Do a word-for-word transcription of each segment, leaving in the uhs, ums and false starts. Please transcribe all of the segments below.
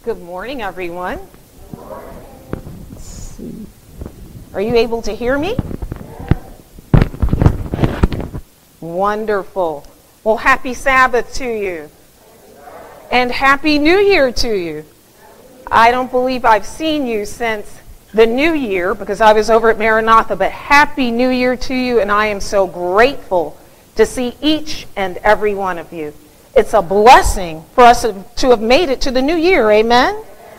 Good morning, everyone. Let's see. Are you able to hear me? Wonderful. Well, happy Sabbath to you. And happy New Year to you. I don't believe I've seen you since the New Year because I was over at Maranatha, but happy New Year to you, and I am so grateful to see each and every one of you. It's a blessing for us to have made it to the new year, amen?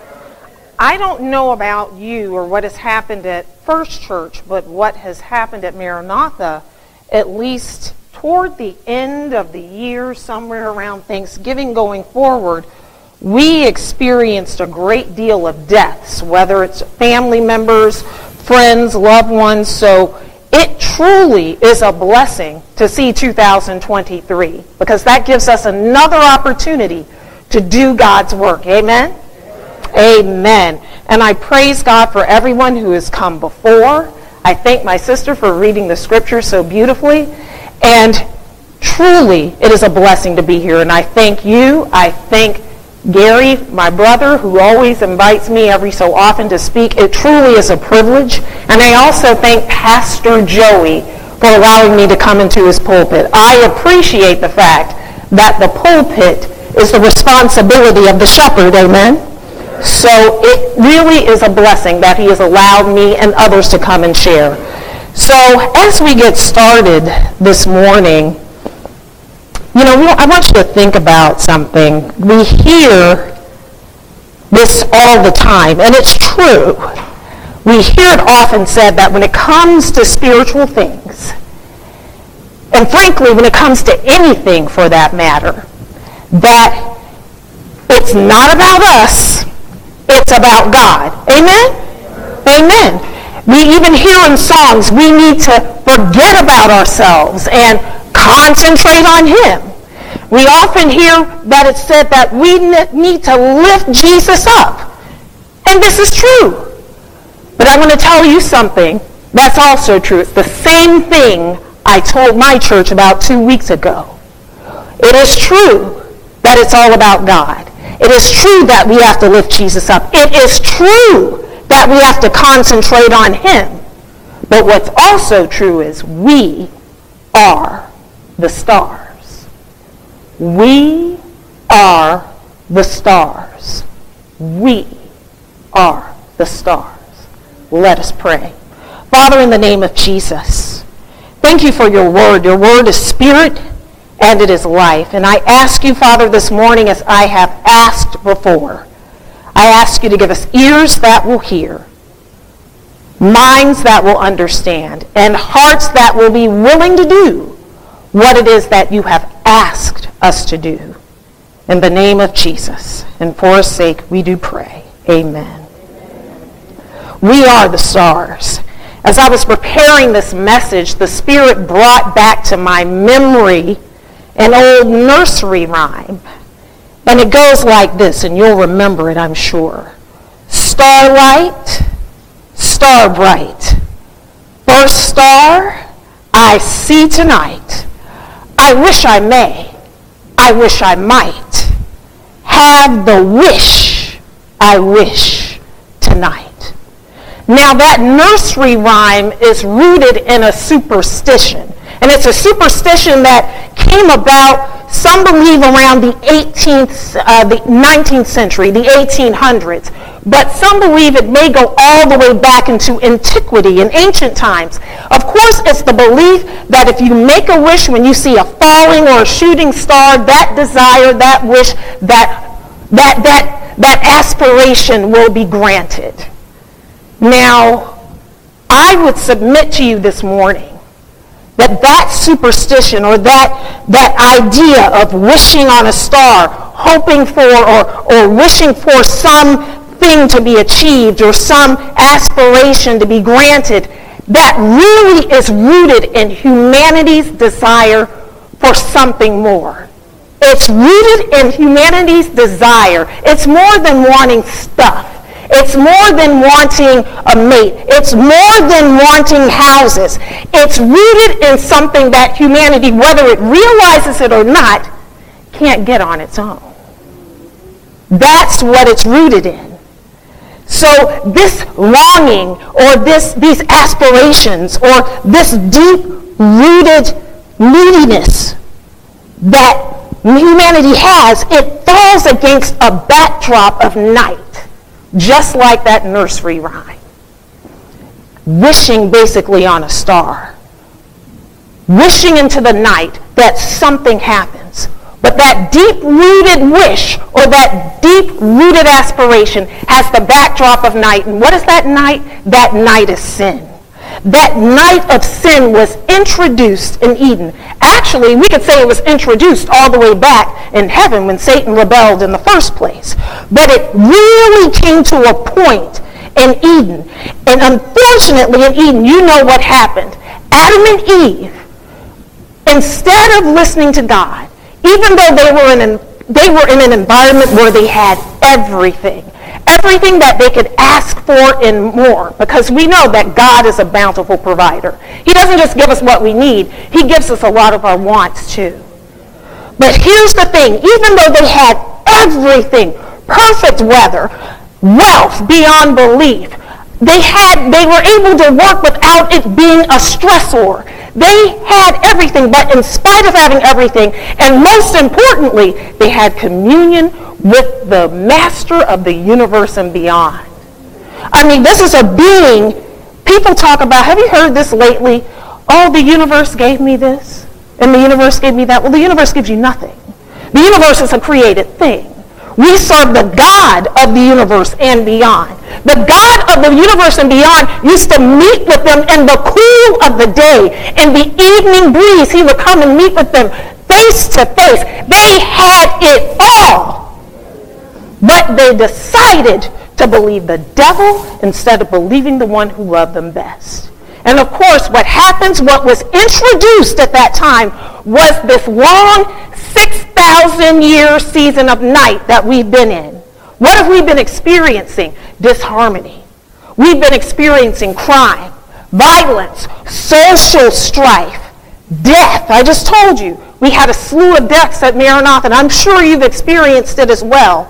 I don't know about you or what has happened at First Church, but what has happened at Maranatha, at least toward the end of the year, somewhere around Thanksgiving going forward, we experienced a great deal of deaths, whether it's family members, friends, loved ones, so it truly is a blessing to see two thousand twenty-three because that gives us another opportunity to do God's work. Amen? Amen. And I praise God for everyone who has come before. I thank my sister for reading the scripture so beautifully. And truly, it is a blessing to be here. And I thank you. I thank Gary, my brother, who always invites me every so often to speak. It truly is a privilege. And I also thank Pastor Joey for allowing me to come into his pulpit. I appreciate the fact that the pulpit is the responsibility of the shepherd, amen? So it really is a blessing that he has allowed me and others to come and share. So as we get started this morning, you know, I want you to think about something. We hear this all the time, and it's true. We hear it often said that when it comes to spiritual things, and frankly, when it comes to anything for that matter, that it's not about us, it's about God. Amen? Amen. We even hear in songs, we need to forget about ourselves and concentrate on him. We often hear that it's said that we need to lift Jesus up. And this is true. But I want to tell you something that's also true. It's the same thing I told my church about two weeks ago. It is true that it's all about God. It is true that we have to lift Jesus up. It is true that we have to concentrate on him. But what's also true is we are the stars. We are the stars. We are the stars. Let us pray. Father, in the name of Jesus, thank you for your word. Your word is spirit and it is life. And I ask you, Father, this morning as I have asked before, I ask you to give us ears that will hear, minds that will understand, and hearts that will be willing to do what it is that you have asked us to do. In the name of Jesus, and for his sake, we do pray. Amen. We are the stars. As I was preparing this message, the Spirit brought back to my memory an old nursery rhyme. And it goes like this, and you'll remember it, I'm sure. Starlight, star bright, first star I see tonight. I wish I may, I wish I might, have the wish I wish tonight. Now that nursery rhyme is rooted in a superstition. And it's a superstition that came about, some believe, around the eighteenth, uh, the nineteenth century, the eighteen hundreds. But some believe it may go all the way back into antiquity, in ancient times. Of course, it's the belief that if you make a wish when you see a falling or a shooting star, that desire, that wish, that, that, that, that aspiration will be granted. Now, I would submit to you this morning that that superstition or that, that idea of wishing on a star, hoping for or, or wishing for something to be achieved or some aspiration to be granted, that really is rooted in humanity's desire for something more. It's rooted in humanity's desire. It's more than wanting stuff. It's more than wanting a mate. It's more than wanting houses. It's rooted in something that humanity, whether it realizes it or not, can't get on its own. That's what it's rooted in. So this longing or this these aspirations or this deep-rooted neediness that humanity has, it falls against a backdrop of night, just like that nursery rhyme. Wishing basically on a star. Wishing into the night that something happens. But that deep-rooted wish or that deep-rooted aspiration has the backdrop of night. And what is that night? That night is sin. That night of sin was introduced in Eden. Actually, we could say it was introduced all the way back in heaven when Satan rebelled in the first place. But it really came to a point in Eden. And unfortunately in Eden, you know what happened. Adam and Eve, instead of listening to God, even though they were in an, they were in an environment where they had everything, everything that they could ask for and more, because we know that God is a bountiful provider. He doesn't just give us what we need. He gives us a lot of our wants too. But here's the thing. Even though they had everything, perfect weather, wealth beyond belief, they had, they were able to work without it being a stressor. They had everything, but in spite of having everything, and most importantly, they had communion with the master of the universe and beyond. I mean, this is a being, people talk about, have you heard this lately? Oh, the universe gave me this, and the universe gave me that. Well, the universe gives you nothing. The universe is a created thing. We serve the God of the universe and beyond. The God of the universe and beyond used to meet with them in the cool of the day. In the evening breeze, he would come and meet with them face to face. They had it all. But they decided to believe the devil instead of believing the one who loved them best. And of course, what happens, what was introduced at that time was this long six thousand year season of night that we've been in. What have we been experiencing? Disharmony. We've been experiencing crime, violence, social strife, death. I just told you, we had a slew of deaths at Maranatha, and I'm sure you've experienced it as well.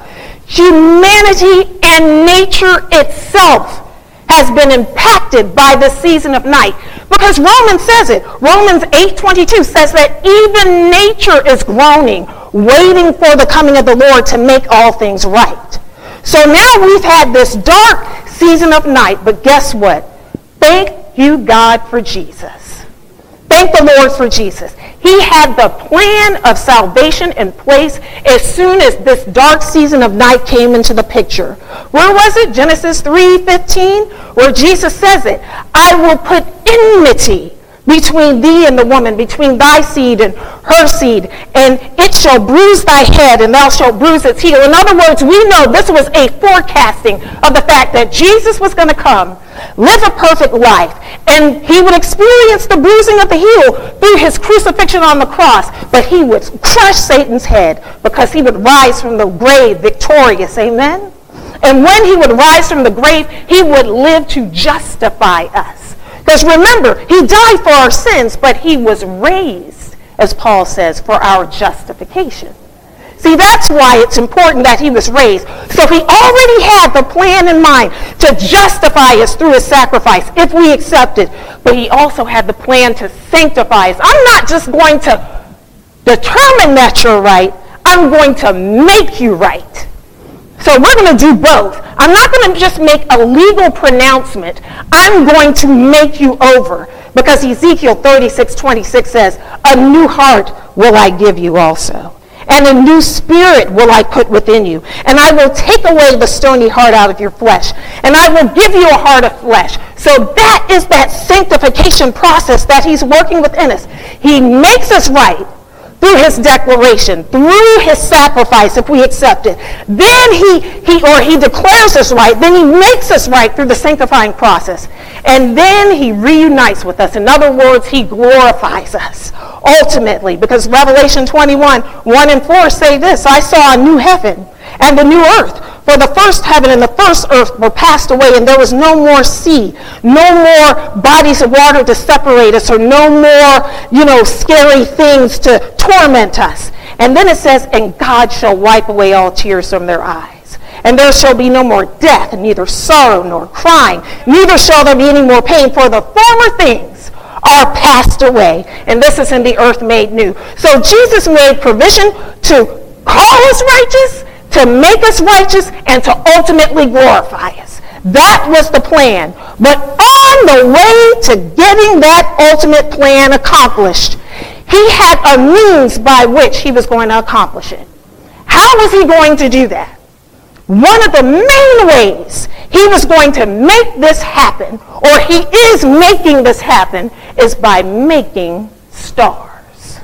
Humanity and nature itself has been impacted by this season of night. Because Romans says it. Romans eight twenty-two says that even nature is groaning, waiting for the coming of the Lord to make all things right. So now we've had this dark season of night, but guess what? Thank you, God, for Jesus. Thank the Lord for Jesus. He had the plan of salvation in place as soon as this dark season of night came into the picture. Where was it? Genesis three fifteen, where Jesus says it. I will put enmity between thee and the woman, between thy seed and her seed, and it shall bruise thy head, and thou shalt bruise its heel. In other words, we know this was a forecasting of the fact that Jesus was going to come, live a perfect life, and he would experience the bruising of the heel through his crucifixion on the cross, but he would crush Satan's head because he would rise from the grave victorious. Amen? And when he would rise from the grave, he would live to justify us. Because remember, he died for our sins, but he was raised, as Paul says, for our justification. See, that's why it's important that he was raised. So he already had the plan in mind to justify us through his sacrifice, if we accept it. But he also had the plan to sanctify us. I'm not just going to determine that you're right. I'm going to make you right. So we're going to do both. I'm not going to just make a legal pronouncement. I'm going to make you over. Because Ezekiel thirty-six twenty-six says, a new heart will I give you also. And a new spirit will I put within you. And I will take away the stony heart out of your flesh. And I will give you a heart of flesh. So that is that sanctification process that he's working within us. He makes us right through his declaration, through his sacrifice, if we accept it. Then he, he or he declares us right. Then he makes us right through the sanctifying process. And then he reunites with us. In other words, he glorifies us ultimately. Because Revelation twenty-one, one and four say this, I saw a new heaven and a new earth. For the first heaven and the first earth were passed away, and there was no more sea, no more bodies of water to separate us, or no more, you know, scary things to torment us. And then it says, and God shall wipe away all tears from their eyes. and there shall be no more death, and neither sorrow nor crying, neither shall there be any more pain, for the former things are passed away. And this is in the earth made new. So Jesus made provision to call us righteous, to make us righteous, and to ultimately glorify us. That was the plan. But on the way to getting that ultimate plan accomplished, he had a means by which he was going to accomplish it. How was he going to do that? One of the main ways he was going to make this happen, or he is making this happen, is by making stars.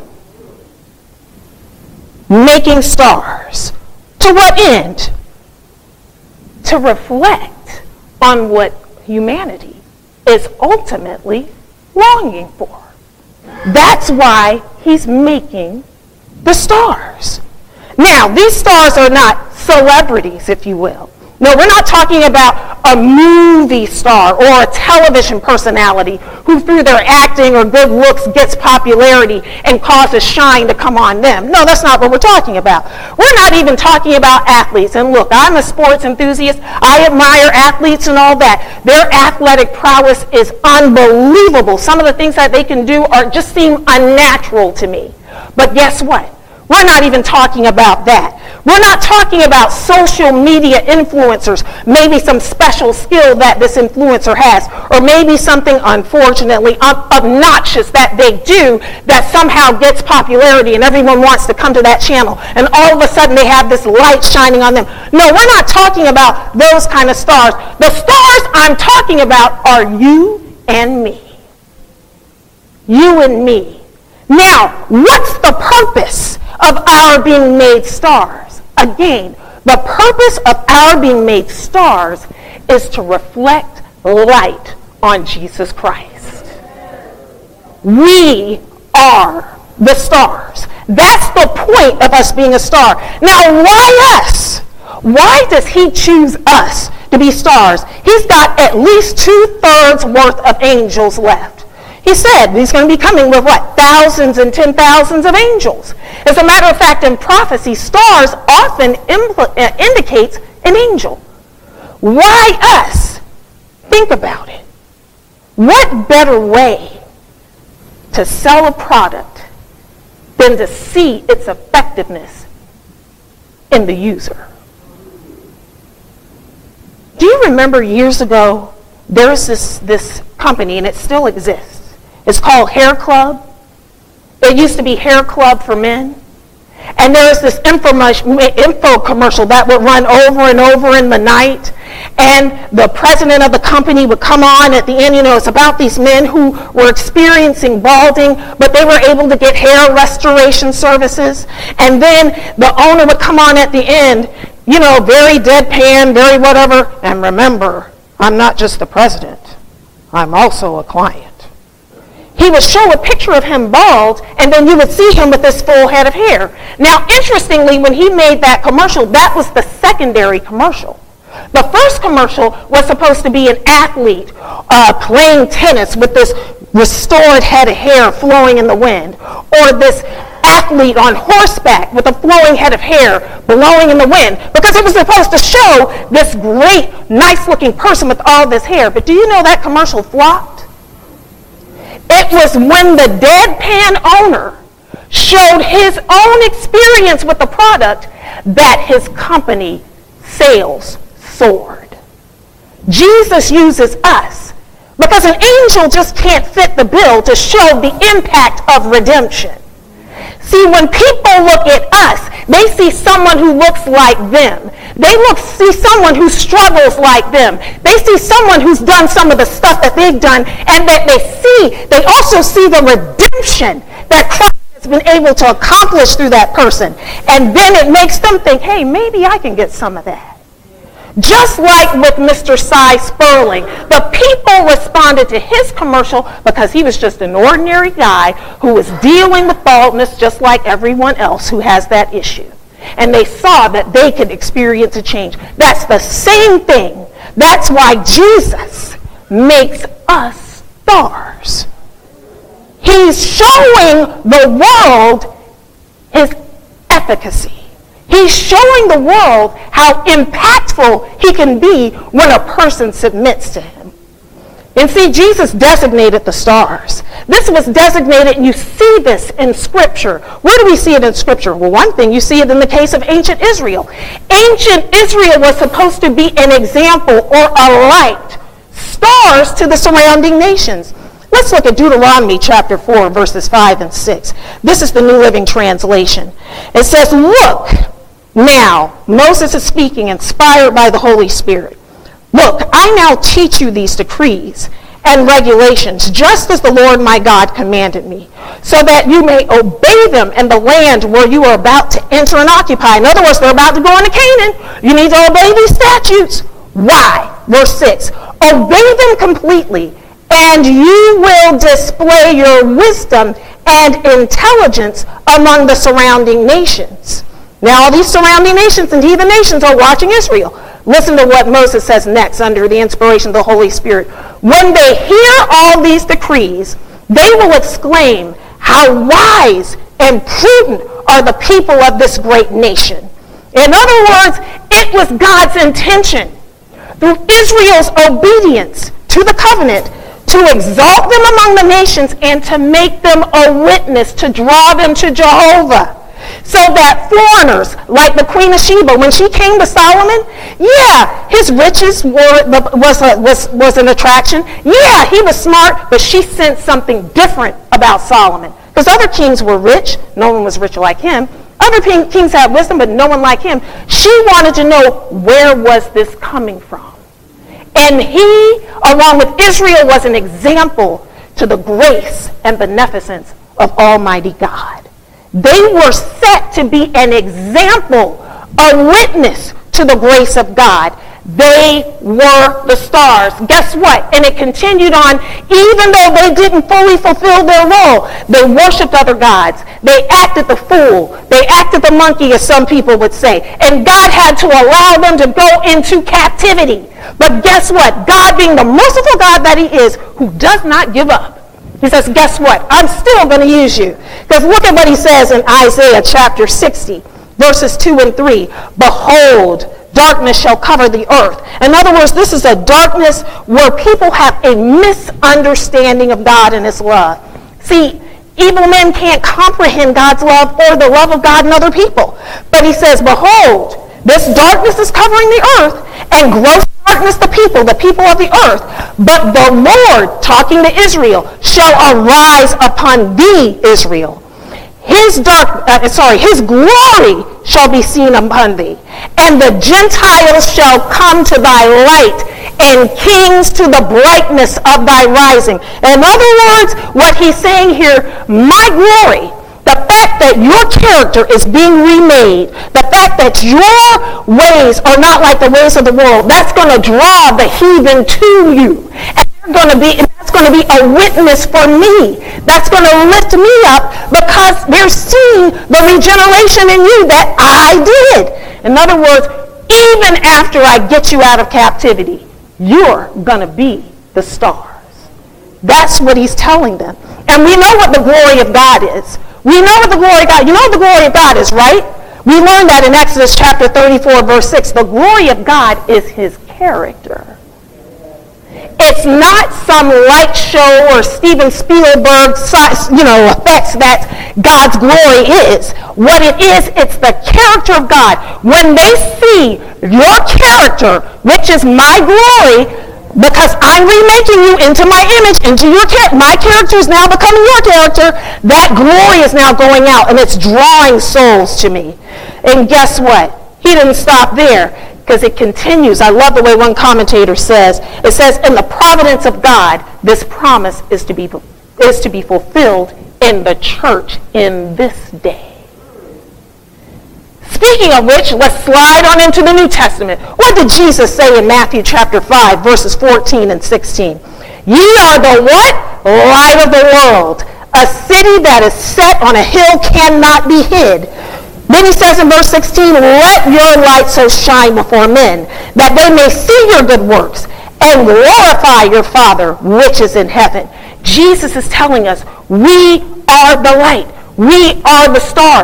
Making stars. To what end? To reflect on what humanity is ultimately longing for. That's why he's making the stars. Now, these stars are not celebrities, if you will. No, we're not talking about a movie star or a television personality who through their acting or good looks gets popularity and causes shine to come on them. No, that's not what we're talking about. We're not even talking about athletes. And look, I'm a sports enthusiast. I admire athletes and all that. Their athletic prowess is unbelievable. Some of the things that they can do are just seem unnatural to me. But guess what? We're not even talking about that. We're not talking about social media influencers, maybe some special skill that this influencer has, or maybe something, unfortunately, obnoxious that they do that somehow gets popularity and everyone wants to come to that channel, and all of a sudden they have this light shining on them. No, we're not talking about those kind of stars. The stars I'm talking about are you and me. You and me. Now, what's the purpose of our being made stars? Again, the purpose of our being made stars is to reflect light on Jesus Christ. We are the stars. That's the point of us being a star. Now, why us? Why does he choose us to be stars? He's got at least two-thirds worth of angels left. He said he's going to be coming with what? Thousands and ten thousands of angels. As a matter of fact, in prophecy, stars often impl- uh, indicates an angel. Why us? Think about it. What better way to sell a product than to see its effectiveness in the user? Do you remember years ago, there was this, this company, and it still exists. It's called Hair Club. It used to be Hair Club for Men. And there was this info, info commercial that would run over and over in the night. And the president of the company would come on at the end. You know, it's about these men who were experiencing balding, but they were able to get hair restoration services. And then the owner would come on at the end, you know, very deadpan, very whatever. And remember, I'm not just the president. I'm also a client. He would show a picture of him bald, and then you would see him with this full head of hair. Now, interestingly, when he made that commercial, that was the secondary commercial. The first commercial was supposed to be an athlete uh, playing tennis with this restored head of hair flowing in the wind, or this athlete on horseback with a flowing head of hair blowing in the wind, because it was supposed to show this great, nice-looking person with all this hair. But do you know that commercial flopped? It was when the deadpan owner showed his own experience with the product that his company sales soared. Jesus uses us because an angel just can't fit the bill to show the impact of redemption. See, when people look at us, they see someone who looks like them. They look see someone who struggles like them. They see someone who's done some of the stuff that they've done, and that they see, they also see the redemption that Christ has been able to accomplish through that person. And then it makes them think, hey, maybe I can get some of that. Just like with Mister Cy Sperling, the people responded to his commercial because he was just an ordinary guy who was dealing with baldness just like everyone else who has that issue. And they saw that they could experience a change. That's the same thing. That's why Jesus makes us stars. He's showing the world his efficacy. He's showing the world how impactful he can be when a person submits to him. And see, Jesus designated the stars. This was designated, and you see this in Scripture. Where do we see it in Scripture? Well, one thing, you see it in the case of ancient Israel. Ancient Israel was supposed to be an example or a light, stars to the surrounding nations. Let's look at Deuteronomy chapter four, verses five and six. This is the New Living Translation. It says, "Look, now," Moses is speaking, inspired by the Holy Spirit. "Look, I now teach you these decrees and regulations, just as the Lord my God commanded me, so that you may obey them in the land where you are about to enter and occupy." In other words, they're about to go into Canaan. You need to obey these statutes. Why? Verse six, "Obey them completely, and you will display your wisdom and intelligence among the surrounding nations." Now, all these surrounding nations and heathen nations are watching Israel. Listen to what Moses says next under the inspiration of the Holy Spirit. "When they hear all these decrees, they will exclaim, 'How wise and prudent are the people of this great nation.'" In other words, it was God's intention, through Israel's obedience to the covenant, to exalt them among the nations and to make them a witness, to draw them to Jehovah. So that foreigners, like the Queen of Sheba, when she came to Solomon, yeah, his riches were was, a, was, was an attraction. Yeah, he was smart, but she sensed something different about Solomon. Because other kings were rich. No one was rich like him. Other kings had wisdom, but no one like him. She wanted to know, where was this coming from? And he, along with Israel, was an example to the grace and beneficence of Almighty God. They were set to be an example, a witness to the grace of God. They were the stars. Guess what? And it continued on, even though they didn't fully fulfill their role. They worshiped other gods. They acted the fool. They acted the monkey, as some people would say. And God had to allow them to go into captivity. But guess what? God, being the merciful God that he is, who does not give up, he says, guess what? I'm still going to use you. Because look at what he says in Isaiah chapter sixty, verses two and three. "Behold, darkness shall cover the earth." In other words, this is a darkness where people have a misunderstanding of God and his love. See, evil men can't comprehend God's love or the love of God in other people. But he says, behold, this darkness is covering the earth, and gross darkness the people, the people of the earth. But the Lord, talking to Israel, shall arise upon thee, Israel. His dark, uh, sorry, his glory shall be seen upon thee, and the Gentiles shall come to thy light, and kings to the brightness of thy rising. In other words, what he's saying here, my glory, the fact that your character is being remade, the fact that your ways are not like the ways of the world, that's going to draw the heathen to you. And they're going to be, that's going to be a witness for me. That's going to lift me up because they're seeing the regeneration in you that I did. In other words, even after I get you out of captivity, you're going to be the stars. That's what he's telling them. And we know what the glory of God is. We know what the glory of God, you know what the glory of God is, right? We learned that in Exodus chapter thirty-four, verse six. The glory of God is his character. It's not some light show or Steven Spielberg, you know, effects that God's glory is. What it is, it's the character of God. When they see your character, which is my glory, because I'm remaking you into my image, into your character. My character is now becoming your character. That glory is now going out, and it's drawing souls to me. And guess what? He didn't stop there, because it continues. I love the way one commentator says. It says, in the providence of God, this promise is to be, is to be fulfilled in the church in this day. Speaking of which, let's slide on into the New Testament. What did Jesus say in Matthew chapter five, verses fourteen and sixteen? Ye are the what? Light of the world. A city that is set on a hill cannot be hid. Then he says in verse sixteen, let your light so shine before men, that they may see your good works and glorify your Father which is in heaven. Jesus is telling us we are the light. We are the stars.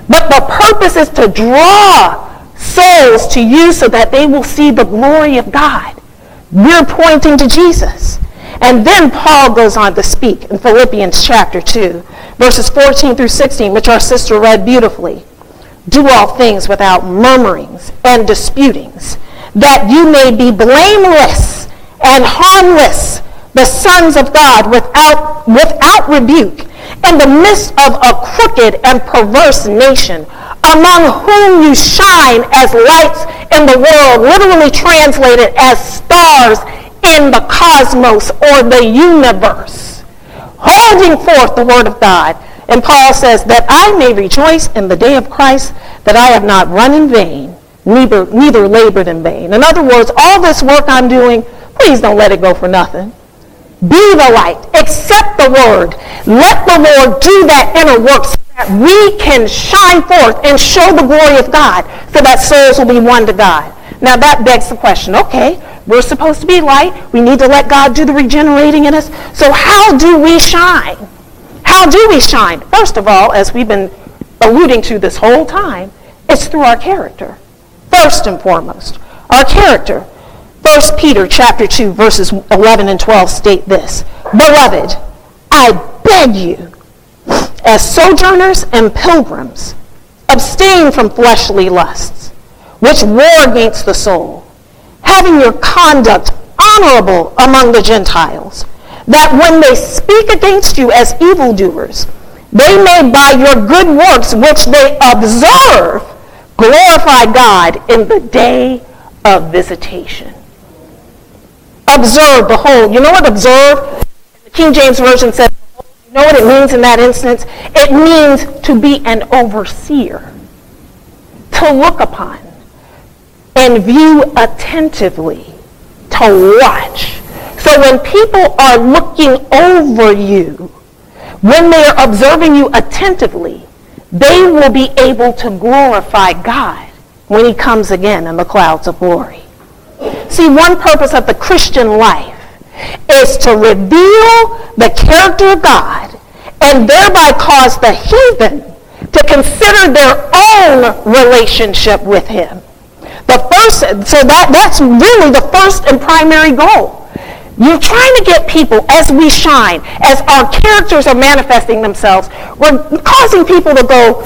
But the purpose is to draw souls to you so that they will see the glory of God. We're pointing to Jesus. And then Paul goes on to speak in Philippians chapter two, verses fourteen through sixteen, which our sister read beautifully. Do all things without murmurings and disputings, that you may be blameless and harmless, the sons of God without, without rebuke, in the midst of a crooked and perverse nation, among whom you shine as lights in the world, literally translated as stars in the cosmos or the universe, holding forth the word of God. And Paul says, that I may rejoice in the day of Christ, that I have not run in vain, neither, neither labored in vain. In other words, all this work I'm doing, please don't let it go for nothing. Be the light. Accept the word. Let the Lord do that inner work so that we can shine forth and show the glory of God so that souls will be won to God. Now that begs the question, okay, we're supposed to be light. We need to let God do the regenerating in us. So how do we shine? How do we shine? First of all, as we've been alluding to this whole time, it's through our character. First and foremost, our character. First Peter chapter two, verses eleven and twelve state this. Beloved, I beg you, as sojourners and pilgrims, abstain from fleshly lusts, which war against the soul, having your conduct honorable among the Gentiles, that when they speak against you as evildoers, they may by your good works which they observe glorify God in the day of visitation. Observe, behold. You know what observe? The King James Version says, you know what it means in that instance? It means to be an overseer, to look upon, and view attentively, to watch. So when people are looking over you, when they are observing you attentively, they will be able to glorify God when he comes again in the clouds of glory. See, one purpose of the Christian life is to reveal the character of God and thereby cause the heathen to consider their own relationship with him. The first, so that, that's really the first and primary goal. You're trying to get people, as we shine, as our characters are manifesting themselves, we're causing people to go,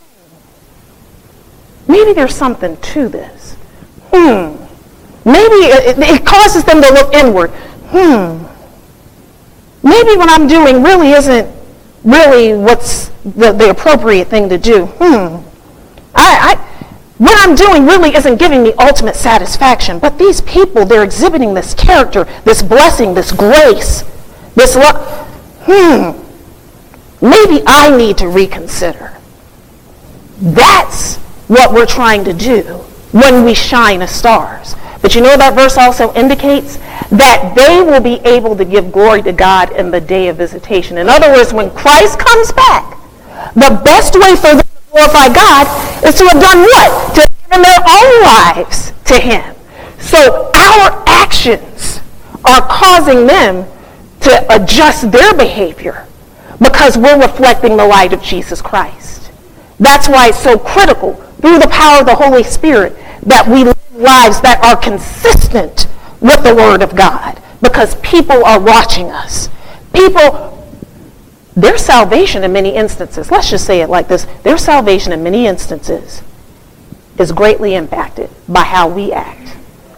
maybe there's something to this. Hmm. Maybe it, it causes them to look inward. Hmm. Maybe what I'm doing really isn't really what's the, the appropriate thing to do. Hmm. I, I What I'm doing really isn't giving me ultimate satisfaction. But these people, they're exhibiting this character, this blessing, this grace, this love. Hmm. Maybe I need to reconsider. That's what we're trying to do when we shine as stars. But you know that verse also indicates that they will be able to give glory to God in the day of visitation. In other words, when Christ comes back, the best way for them to glorify God is to have done what? To have given their own lives to him. So our actions are causing them to adjust their behavior because we're reflecting the light of Jesus Christ. That's why it's so critical through the power of the Holy Spirit that we live lives that are consistent with the Word of God, because people are watching us. People, their salvation in many instances, let's just say it like this, their salvation in many instances is greatly impacted by how we act.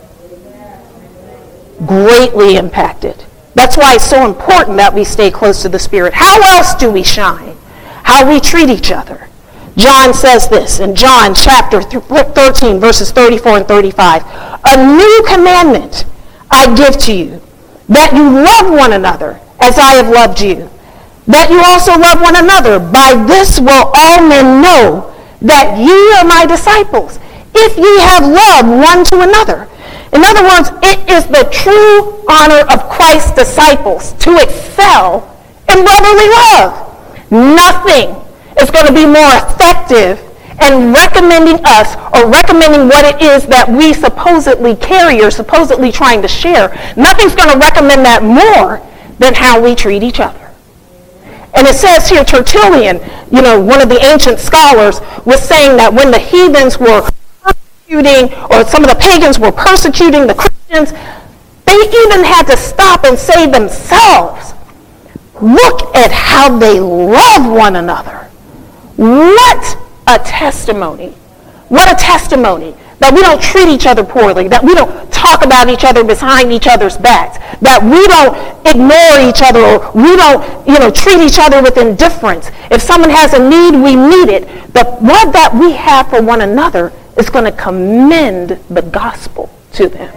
Greatly impacted. That's why it's so important that we stay close to the Spirit. How else do we shine? How we treat each other. John says this in John chapter thirteen, verses thirty-four and thirty-five. A new commandment I give to you, that you love one another as I have loved you, that you also love one another. By this will all men know that ye are my disciples, if ye have love one to another. In other words, it is the true honor of Christ's disciples to excel in brotherly love. Nothing is going to be more effective in recommending us or recommending what it is that we supposedly carry or supposedly trying to share. Nothing's going to recommend that more than how we treat each other. And it says here, Tertullian, you know, one of the ancient scholars, was saying that when the heathens were persecuting, or some of the pagans were persecuting the Christians, they even had to stop and say themselves, look at how they love one another. What a testimony. What a testimony that we don't treat each other poorly, that we don't talk about each other behind each other's backs, that we don't ignore each other, or we don't, you know, treat each other with indifference. If someone has a need, we meet it. The love that we have for one another is going to commend the gospel to them.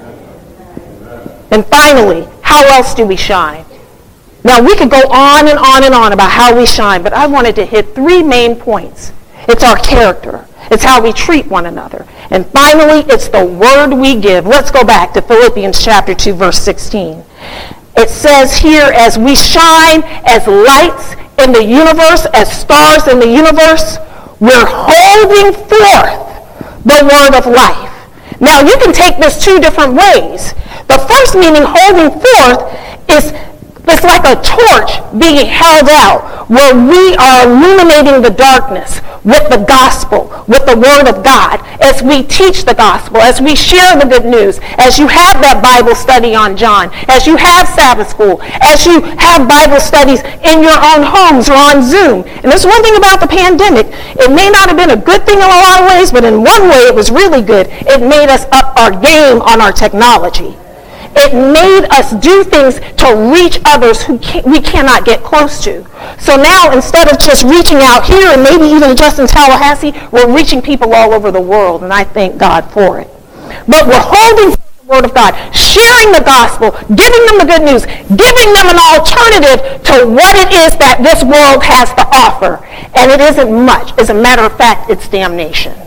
And finally, how else do we shine? Now, we could go on and on and on about how we shine, but I wanted to hit three main points. It's our character. It's how we treat one another. And finally, it's the word we give. Let's go back to Philippians chapter two, verse sixteen. It says here, as we shine as lights in the universe, as stars in the universe, we're holding forth the word of life. Now, you can take this two different ways. The first meaning, holding forth, is it's like a torch being held out where we are illuminating the darkness with the gospel, with the word of God, as we teach the gospel, as we share the good news, as you have that Bible study on John, as you have Sabbath school, as you have Bible studies in your own homes or on Zoom. And there's one thing about the pandemic. It may not have been a good thing in a lot of ways, but in one way it was really good. It made us up our game on our technology. It made us do things to reach others who can, we cannot get close to. So now, instead of just reaching out here and maybe even just in Tallahassee, we're reaching people all over the world, and I thank God for it. But we're holding the word of God, sharing the gospel, giving them the good news, giving them an alternative to what it is that this world has to offer. And it isn't much. As a matter of fact, it's damnation.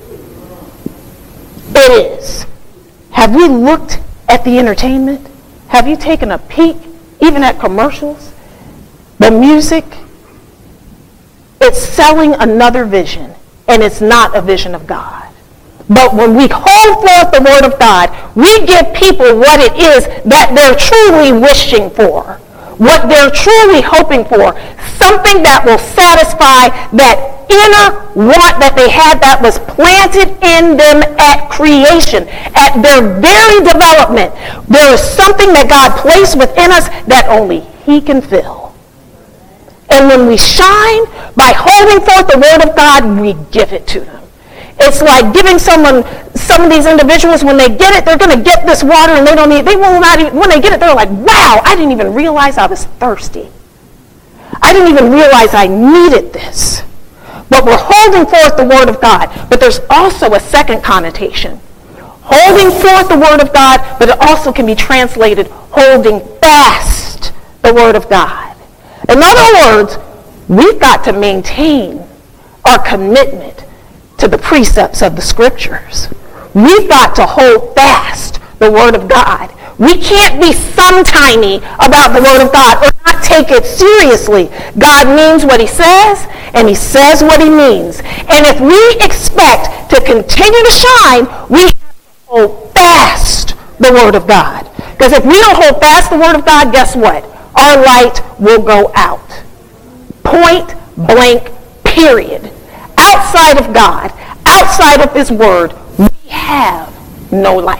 It is. Have we looked at the entertainment? Have you taken a peek, even at commercials? The music? It's selling another vision, and it's not a vision of God. But when we hold forth the word of God, we give people what it is that they're truly wishing for, what they're truly hoping for, something that will satisfy that inner want that they had that was planted in them at creation, at their very development. There is something that God placed within us that only He can fill. And when we shine by holding forth the word of God, we give it to them. It's like giving someone, some of these individuals, when they get it, they're going to get this water and they don't need, they will not even, when they get it, they're like, wow, I didn't even realize I was thirsty. I didn't even realize I needed this. But we're holding forth the word of God. But there's also a second connotation. Holding forth the word of God, but it also can be translated holding fast the word of God. In other words, we've got to maintain our commitment to the precepts of the scriptures. We've got to hold fast the word of God. We can't be sometimey about the word of God or not take it seriously. God means what he says, and he says what he means. And if we expect to continue to shine, we have to hold fast the word of God. Because if we don't hold fast the word of God, guess what? Our light will go out. Point blank, period. Outside of God, outside of his word, we have no light.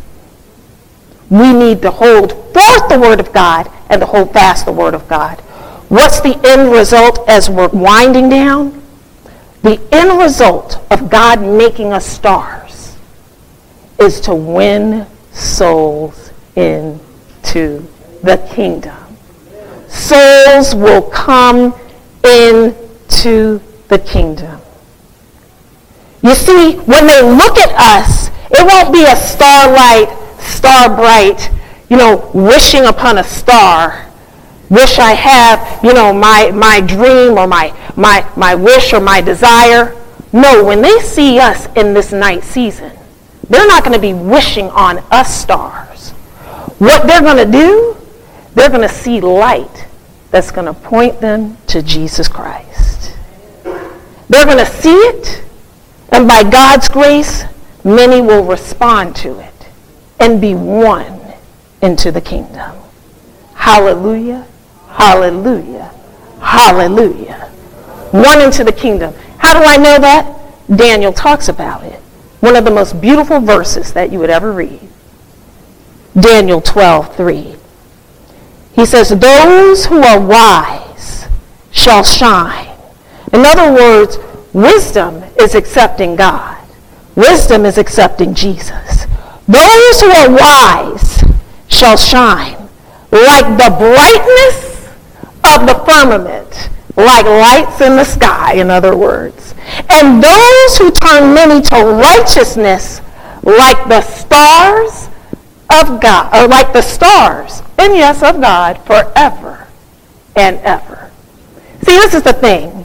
We need to hold forth the word of God and to hold fast the word of God. What's the end result as we're winding down? The end result of God making us stars is to win souls into the kingdom. Souls will come into the kingdom. You see, when they look at us, it won't be a starlight, star bright, you know, wishing upon a star. Wish I have, you know, my, my dream or my, my, my wish or my desire. No, when they see us in this night season, they're not going to be wishing on us stars. What they're going to do, they're going to see light that's going to point them to Jesus Christ. They're going to see it, and by God's grace, many will respond to it and be won into the kingdom. Hallelujah, hallelujah, Hallelujah. One into the kingdom. How do I know that? Daniel talks about it. One of the most beautiful verses that you would ever read. Daniel twelve three. He says, those who are wise shall shine. In other words, wisdom is accepting God. Wisdom is accepting Jesus. Those who are wise shall shine like the brightness of the firmament, like lights in the sky, in other words. And those who turn many to righteousness like the stars of God, or like the stars, and yes, of God, forever and ever. See, this is the thing.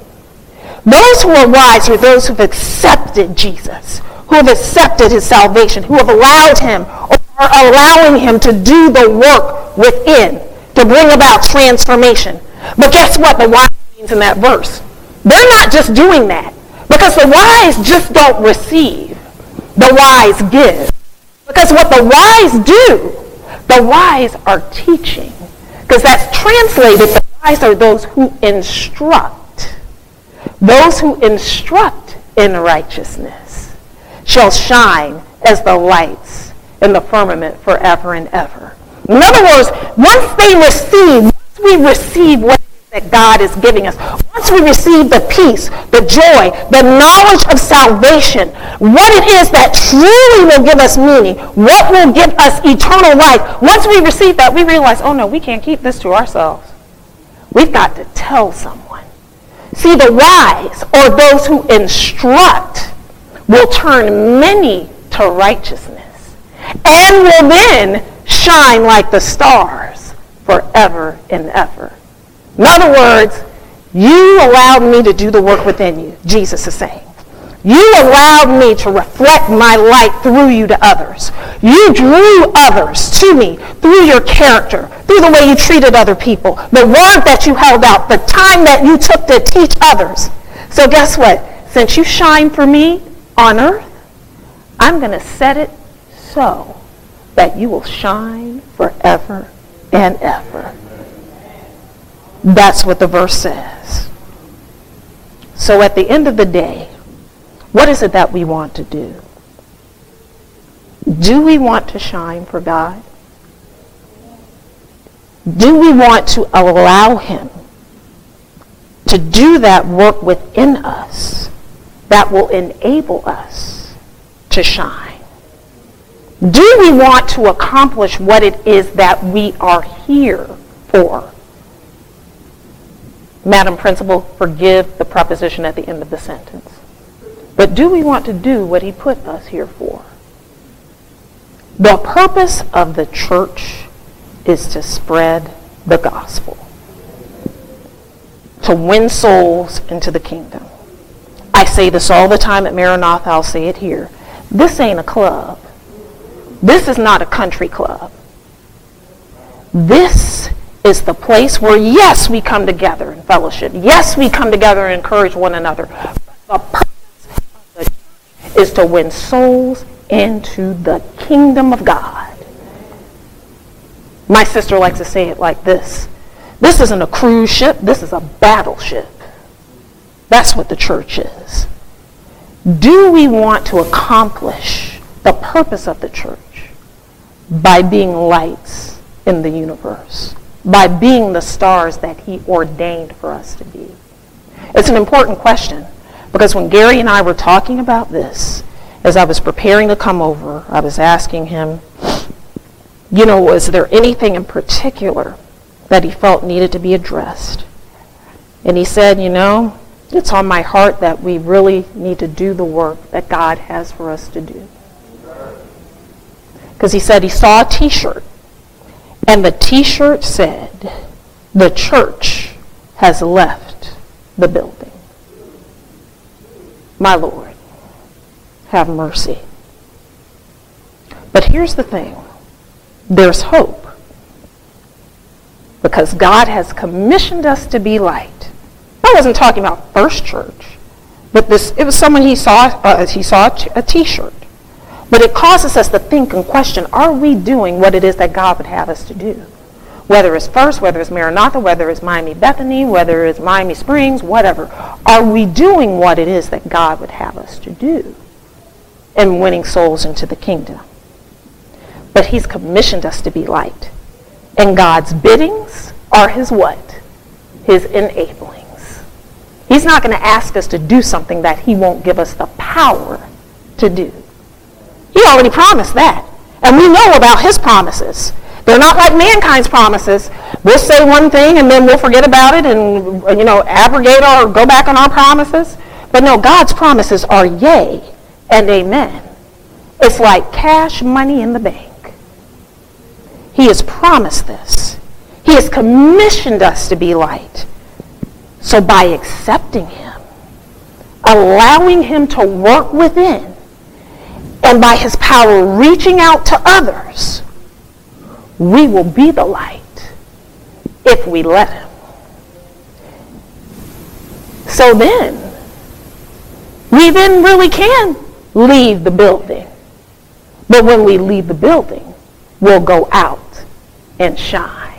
Those who are wise are those who have accepted Jesus, who have accepted his salvation, who have allowed him or are allowing him to do the work within to bring about transformation. But guess what the wise means in that verse? They're not just doing that, because the wise just don't receive. The wise give. Because what the wise do, the wise are teaching. Because that's translated, the wise are those who instruct. Those who instruct in righteousness shall shine as the lights in the firmament forever and ever. In other words, once they receive, once we receive what that God is giving us, once we receive the peace, the joy, the knowledge of salvation, what it is that truly will give us meaning, what will give us eternal life, once we receive that, we realize, oh no, we can't keep this to ourselves. We've got to tell someone. See, the wise, or those who instruct, will turn many to righteousness and will then shine like the stars forever and ever. In other words, you allowed me to do the work within you, Jesus is saying. You allowed me to reflect my light through you to others. You drew others to me through your character, through the way you treated other people, the word that you held out, the time that you took to teach others. So guess what? Since you shine for me on earth, I'm going to set it so that you will shine forever and ever. That's what the verse says. So at the end of the day, what is it that we want to do? Do we want to shine for God? Do we want to allow him to do that work within us that will enable us to shine? Do we want to accomplish what it is that we are here for? Madam Principal, forgive the preposition at the end of the sentence. But do we want to do what he put us here for? The purpose of the church is to spread the gospel, to win souls into the kingdom. I say this all the time at Maranatha, I'll say it here. This ain't a club. This is not a country club. This is the place where, yes, we come together in fellowship. Yes, we come together and encourage one another. But the purpose of the church is to win souls into the kingdom of God. My sister likes to say it like this. This isn't a cruise ship. This is a battleship. That's what the church is. Do we want to accomplish the purpose of the church by being lights in the universe? By being the stars that he ordained for us to be? It's an important question, because when Gary and I were talking about this, as I was preparing to come over, I was asking him, you know, was there anything in particular that he felt needed to be addressed? And he said, you know, it's on my heart that we really need to do the work that God has for us to do. Because he said he saw a t-shirt, and the t-shirt said, the church has left the building. My Lord, have mercy. But here's the thing. There's hope. Because God has commissioned us to be light. I wasn't talking about First Church, but this, it was someone he saw, uh, he saw a, t- a t-shirt. But it causes us to think and question, are we doing what it is that God would have us to do? Whether it's First, whether it's Maranatha, whether it's Miami Bethany, whether it's Miami Springs, whatever. Are we doing what it is that God would have us to do in winning souls into the kingdom? But he's commissioned us to be light. And God's biddings are his what? His enablings. He's not going to ask us to do something that he won't give us the power to do. He already promised that. And we know about his promises. They're not like mankind's promises. We'll say one thing and then we'll forget about it and, you know, abrogate or go back on our promises. But no, God's promises are yea and amen. It's like cash money in the bank. He has promised this. He has commissioned us to be light. So by accepting him, allowing him to work within, and by his power reaching out to others, we will be the light if we let him. So then, we then really can leave the building. But when we leave the building, we'll go out and shine.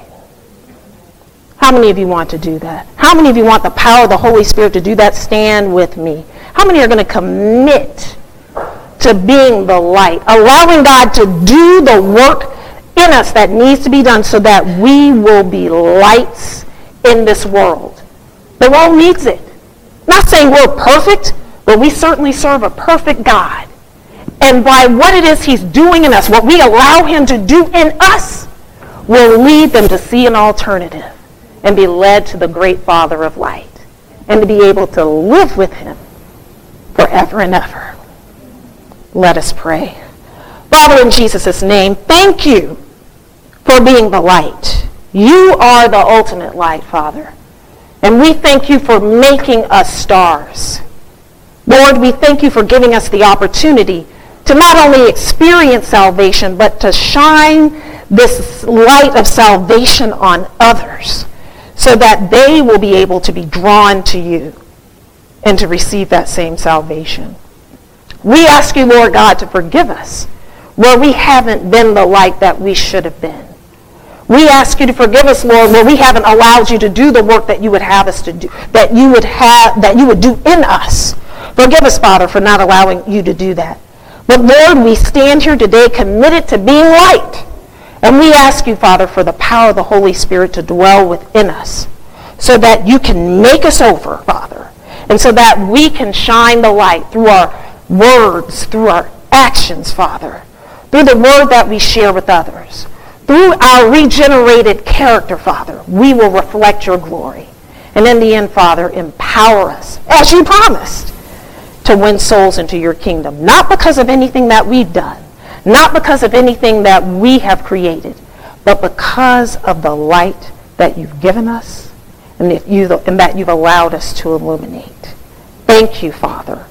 How many of you want to do that? How many of you want the power of the Holy Spirit to do that? Stand with me. How many are going to commit to being the light, allowing God to do the work in us that needs to be done so that we will be lights in this world? The world needs it. Not saying we're perfect, but we certainly serve a perfect God. And by what it is he's doing in us, what we allow him to do in us, will lead them to see an alternative and be led to the great Father of light and to be able to live with him forever and ever. Let us pray. Father, in Jesus' name, thank you for being the light. You are the ultimate light, Father. And we thank you for making us stars. Lord, we thank you for giving us the opportunity to not only experience salvation, but to shine this light of salvation on others so that they will be able to be drawn to you and to receive that same salvation. We ask you, Lord God, to forgive us where we haven't been the light that we should have been. We ask you to forgive us, Lord, where we haven't allowed you to do the work that you would have us to do, that you would have, that you would do in us. Forgive us, Father, for not allowing you to do that. But Lord, we stand here today committed to being light. And we ask you, Father, for the power of the Holy Spirit to dwell within us so that you can make us over, Father, and so that we can shine the light through our words, through our actions, Father, through the word that we share with others, through our regenerated character, Father. We will reflect your glory. And in the end, Father, empower us, as you promised, to win souls into your kingdom, not because of anything that we've done, not because of anything that we have created, but because of the light that you've given us and that, you, and that you've allowed us to illuminate. Thank you, Father.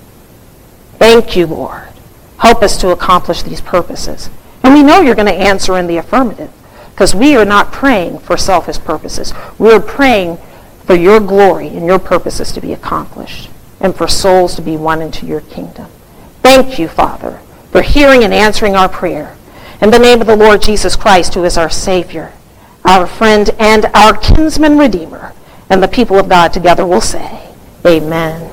Thank you, Lord. Help us to accomplish these purposes. And we know you're going to answer in the affirmative because we are not praying for selfish purposes. We're praying for your glory and your purposes to be accomplished and for souls to be won into your kingdom. Thank you, Father, for hearing and answering our prayer. In the name of the Lord Jesus Christ, who is our Savior, our friend, and our kinsman redeemer, and the people of God together will say, Amen.